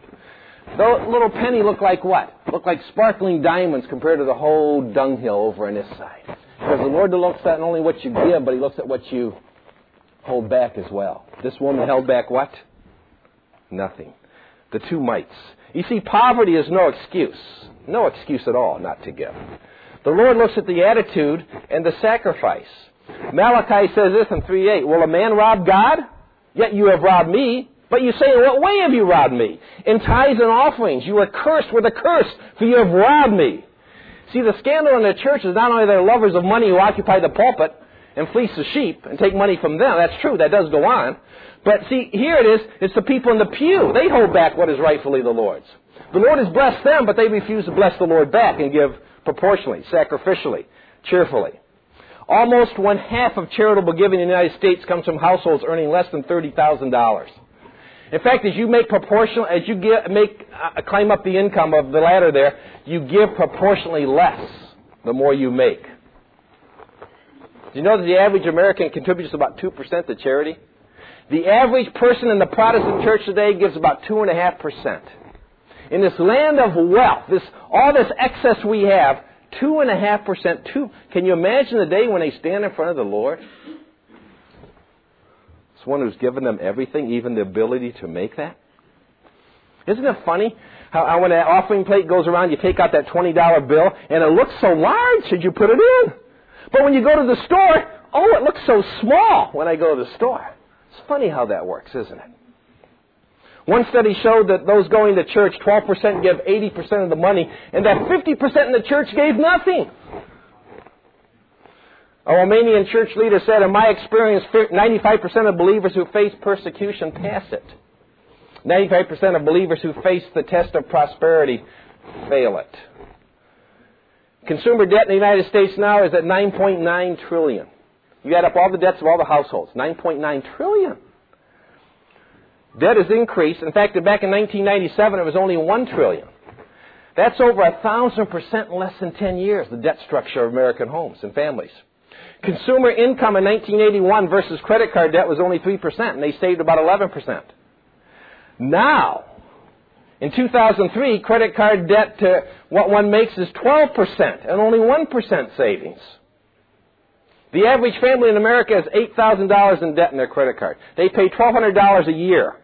The little penny looked like what? Looked like sparkling diamonds compared to the whole dunghill over on this side. Because the Lord looks at not only what you give, but He looks at what you hold back as well. This woman held back what? Nothing. The two mites. You see, poverty is no excuse. No excuse at all not to give. The Lord looks at the attitude and the sacrifice. Malachi says this in three eight, "Will a man rob God? Yet you have robbed me. But you say, in what way have you robbed me? In tithes and offerings. You are cursed with a curse, for you have robbed me." See, the scandal in the church is not only they're lovers of money who occupy the pulpit and fleece the sheep and take money from them. That's true. That does go on. But see, here it is. It's the people in the pew. They hold back what is rightfully the Lord's. The Lord has blessed them, but they refuse to bless the Lord back and give proportionally, sacrificially, cheerfully. Almost one half of charitable giving in the United States comes from households earning less than thirty thousand dollars. In fact, as you make proportional, as you get, make uh, climb up the income of the ladder there, you give proportionally less the more you make. Do you know that the average American contributes about two percent to charity? The average person in the Protestant church today gives about two point five percent. In this land of wealth, this all this excess we have, two point five percent. Two, can you imagine the day when they stand in front of the Lord? It's one who's given them everything, even the ability to make that. Isn't it funny how, how when that offering plate goes around, you take out that twenty dollar bill, and it looks so large should you put it in. But when you go to the store, oh, it looks so small when I go to the store. It's funny how that works, isn't it? One study showed that those going to church, twelve percent give eighty percent of the money, and that fifty percent in the church gave nothing. A Romanian church leader said, "In my experience, ninety-five percent of believers who face persecution pass it. ninety-five percent of believers who face the test of prosperity fail it." Consumer debt in the United States now is at nine point nine trillion dollars. You add up all the debts of all the households, nine point nine trillion dollars. Debt has increased. In fact, back in nineteen ninety-seven, it was only one trillion dollars. That's over a thousand percent less than ten years, the debt structure of American homes and families. Consumer income in nineteen eighty-one versus credit card debt was only three percent, and they saved about eleven percent. Now, in two thousand three, credit card debt to what one makes is twelve percent, and only one percent savings. The average family in America has eight thousand dollars in debt in their credit card. They pay twelve hundred dollars a year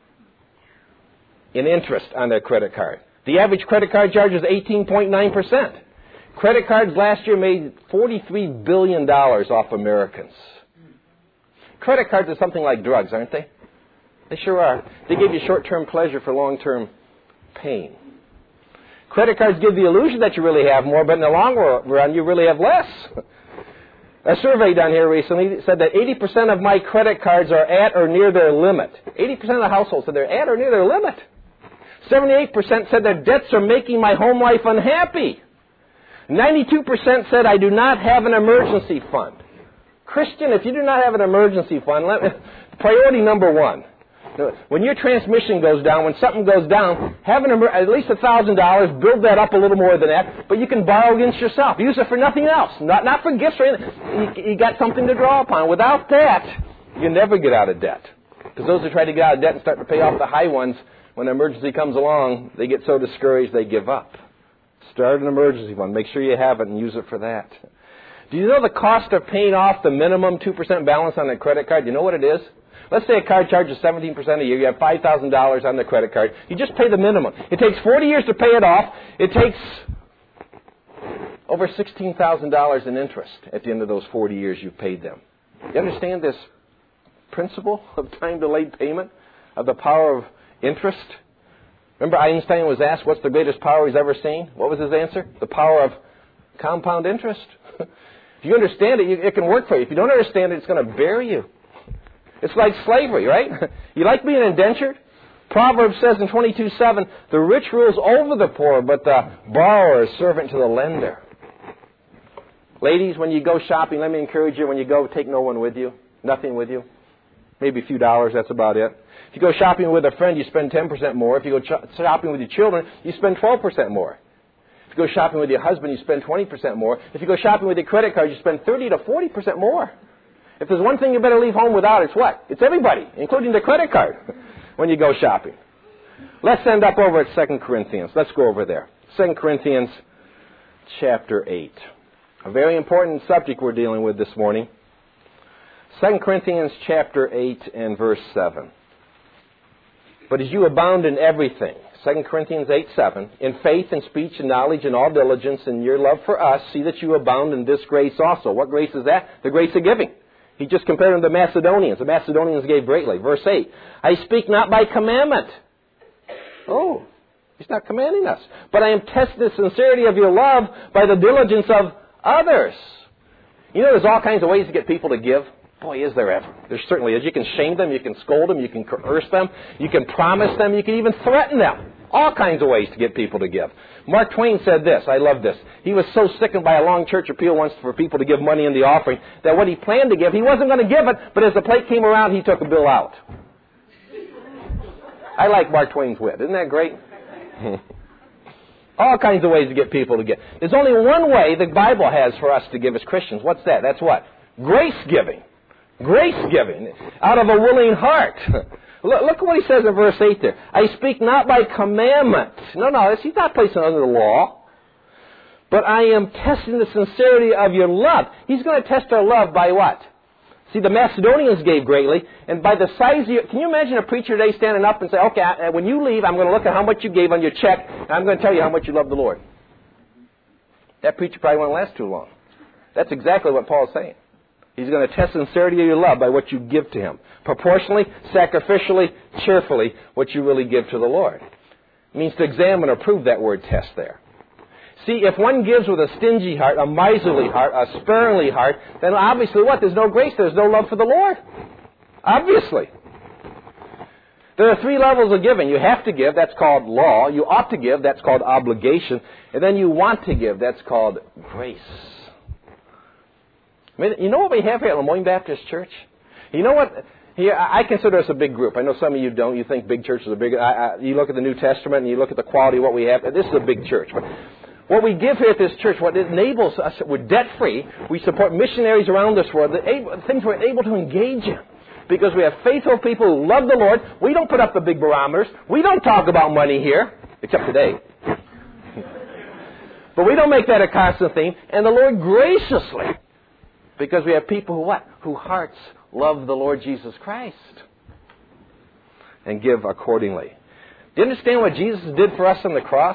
in interest on their credit card. The average credit card charge is eighteen point nine percent. Credit cards last year made forty-three billion dollars off Americans. Credit cards are something like drugs, aren't they? They sure are. They give you short-term pleasure for long-term pain. Credit cards give the illusion that you really have more, but in the long run, you really have less. A survey done here recently said that eighty percent of my credit cards are at or near their limit. eighty percent of the households said they're at or near their limit. seventy-eight percent said their debts are making my home life unhappy. ninety-two percent said I do not have an emergency fund. Christian, if you do not have an emergency fund, let me, priority number one. When your transmission goes down, when something goes down, have an, at least one thousand dollars, build that up a little more than that, but you can borrow against yourself. Use it for nothing else, not, not for gifts or anything. You, you got something to draw upon. Without that, you never get out of debt. Because those who try to get out of debt and start to pay off the high ones, when an emergency comes along, they get so discouraged they give up. Start an emergency fund. Make sure you have it and use it for that. Do you know the cost of paying off the minimum two percent balance on a credit card? Do you know what it is? Let's say a card charges seventeen percent a year. You have five thousand dollars on the credit card. You just pay the minimum. It takes forty years to pay it off. It takes over sixteen thousand dollars in interest at the end of those forty years you've paid them. You understand this principle of time-delayed payment, of the power of interest? Remember Einstein was asked what's the greatest power he's ever seen? What was his answer? The power of compound interest. If you understand it, it can work for you. If you don't understand it, it's going to bury you. It's like slavery, right? You like being indentured? Proverbs says in twenty-two seven, the rich rules over the poor, but the borrower is servant to the lender. Ladies, when you go shopping, let me encourage you, when you go, take no one with you. Nothing with you. Maybe a few dollars, that's about it. If you go shopping with a friend, you spend ten percent more. If you go ch- shopping with your children, you spend twelve percent more. If you go shopping with your husband, you spend twenty percent more. If you go shopping with your credit card, you spend thirty to forty percent more. If there's one thing you better leave home without, it's what? It's everybody, including the credit card, when you go shopping. Let's end up over at Second Corinthians. Let's go over there. Second Corinthians chapter eight. A very important subject we're dealing with this morning. Second Corinthians chapter eight and verse seven. But as you abound in everything, Second Corinthians eight seven, in faith and speech and knowledge and all diligence and your love for us, see that you abound in this grace also. What grace is that? The grace of giving. He just compared them to the Macedonians. The Macedonians gave greatly. Verse eight, I speak not by commandment. Oh, he's not commanding us. But I am testing the sincerity of your love by the diligence of others. You know, there's all kinds of ways to get people to give. Boy, is there ever. There certainly is. You can shame them, you can scold them, you can coerce them, you can promise them, you can even threaten them. All kinds of ways to get people to give. Mark Twain said this, I love this. He was so sickened by a long church appeal once for people to give money in the offering that what he planned to give, he wasn't going to give it, but as the plate came around, he took a bill out. I like Mark Twain's wit. Isn't that great? All kinds of ways to get people to give. There's only one way the Bible has for us to give as Christians. What's that? That's what? Grace giving. Grace giving. Out of a willing heart. Look, look at what he says in verse eight there. I speak not by commandment. No, no, he's not placing it under the law. But I am testing the sincerity of your love. He's going to test our love by what? See, the Macedonians gave greatly, and by the size of your... Can you imagine a preacher today standing up and say, okay, when you leave, I'm going to look at how much you gave on your check, and I'm going to tell you how much you love the Lord. That preacher probably won't last too long. That's exactly what Paul's saying. He's going to test the sincerity of your love by what you give to Him. Proportionally, sacrificially, cheerfully, what you really give to the Lord. It means to examine or prove that word test there. See, if one gives with a stingy heart, a miserly heart, a sparingly heart, then obviously what? There's no grace, there's no love for the Lord. Obviously. There are three levels of giving. You have to give, that's called law. You ought to give, that's called obligation. And then you want to give, that's called grace. I mean, you know what we have here at Lemoyne Baptist Church? You know what? Here, I consider us a big group. I know some of you don't. You think big churches are big. I, I, you look at the New Testament and you look at the quality of what we have. This is a big church. But What we give here at this church, what enables us, we're debt-free. We support missionaries around this world, the able, things we're able to engage in. Because we have faithful people who love the Lord. We don't put up the big barometers. We don't talk about money here, except today. But we don't make that a constant theme. And the Lord graciously, because we have people who what? Whose hearts love the Lord Jesus Christ. And give accordingly. Do you understand what Jesus did for us on the cross?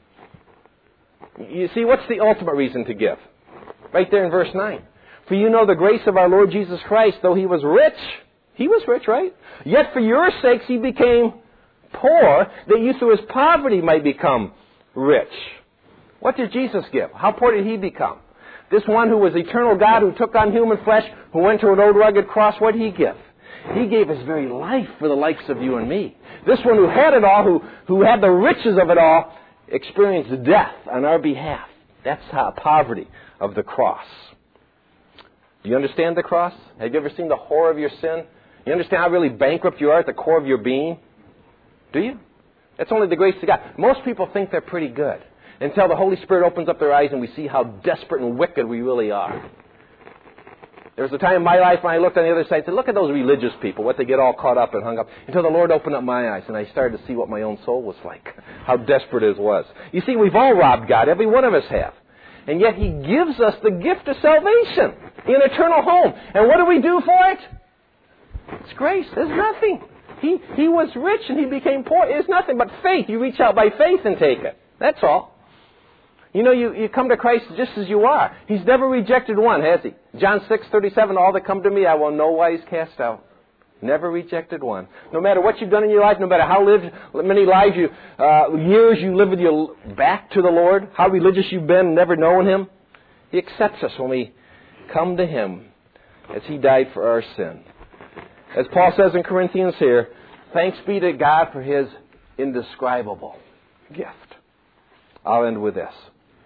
You see, what's the ultimate reason to give? Right there in verse nine. For you know the grace of our Lord Jesus Christ, though he was rich. He was rich, right? Yet for your sakes he became poor, that you through his poverty might become rich. What did Jesus give? How poor did he become? This one who was eternal God, who took on human flesh, who went to an old rugged cross, what did he give? He gave his very life for the likes of you and me. This one who had it all, who, who had the riches of it all, experienced death on our behalf. That's how poverty of the cross. Do you understand the cross? Have you ever seen the horror of your sin? You understand how really bankrupt you are at the core of your being? Do you? That's only the grace of God. Most people think they're pretty good until the Holy Spirit opens up their eyes and we see how desperate and wicked we really are. There was a time in my life when I looked on the other side and said, look at those religious people, what they get all caught up and hung up. Until the Lord opened up my eyes and I started to see what my own soul was like, how desperate it was. You see, we've all robbed God. Every one of us have. And yet he gives us the gift of salvation, an eternal home. And what do we do for it? It's grace. There's nothing. He, he was rich and he became poor. It's nothing but faith. You reach out by faith and take it. That's all. You know, you, you come to Christ just as you are. He's never rejected one, has he? John six thirty-seven, all that come to me I will no wise cast out. Never rejected one. No matter what you've done in your life, no matter how lived, many lives you, uh, years you live with your back to the Lord, how religious you've been, never known him, he accepts us when we come to him as he died for our sin. As Paul says in Corinthians here, thanks be to God for his indescribable gift. I'll end with this.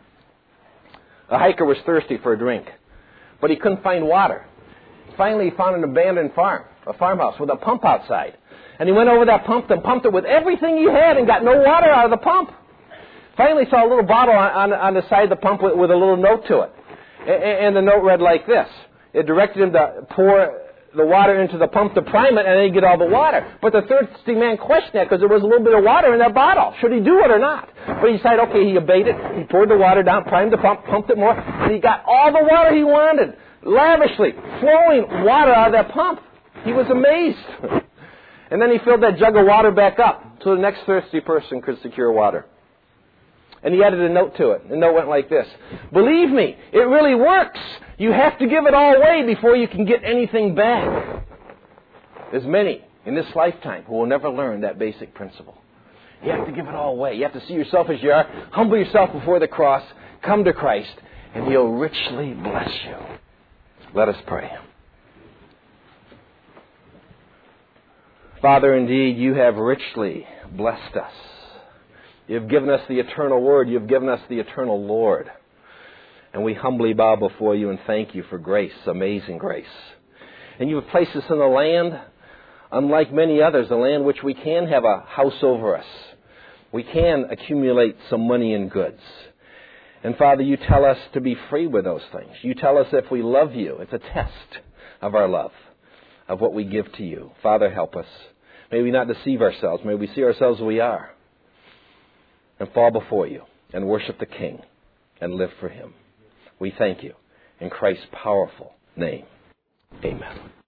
A hiker was thirsty for a drink, but he couldn't find water. Finally, he found an abandoned farm, a farmhouse with a pump outside. And he went over that pump and pumped it with everything he had and got no water out of the pump. Finally, he saw a little bottle on, on, on the side of the pump with, with a little note to it. And, and the note read like this. It directed him to pour the water into the pump to prime it, and then he'd get all the water. But the thirsty man questioned that because there was a little bit of water in that bottle. Should he do it or not? But he decided, okay, he obeyed it. He poured the water down, primed the pump, pumped it more, and he got all the water he wanted, lavishly, flowing water out of that pump. He was amazed. And then he filled that jug of water back up so the next thirsty person could secure water. And he added a note to it. The note went like this. Believe me, it really works. You have to give it all away before you can get anything back. There's many in this lifetime who will never learn that basic principle. You have to give it all away. You have to see yourself as you are. Humble yourself before the cross. Come to Christ, and he'll richly bless you. Let us pray. Father, indeed, you have richly blessed us. You've given us the eternal Word. You've given us the eternal Lord. And we humbly bow before you and thank you for grace, amazing grace. And you have placed us in a land, unlike many others, a land which we can have a house over us. We can accumulate some money and goods. And Father, you tell us to be free with those things. You tell us if we love you, it's a test of our love, of what we give to you. Father, help us. May we not deceive ourselves. May we see ourselves as we are. And fall before you and worship the King and live for him. We thank you in Christ's powerful name. Amen.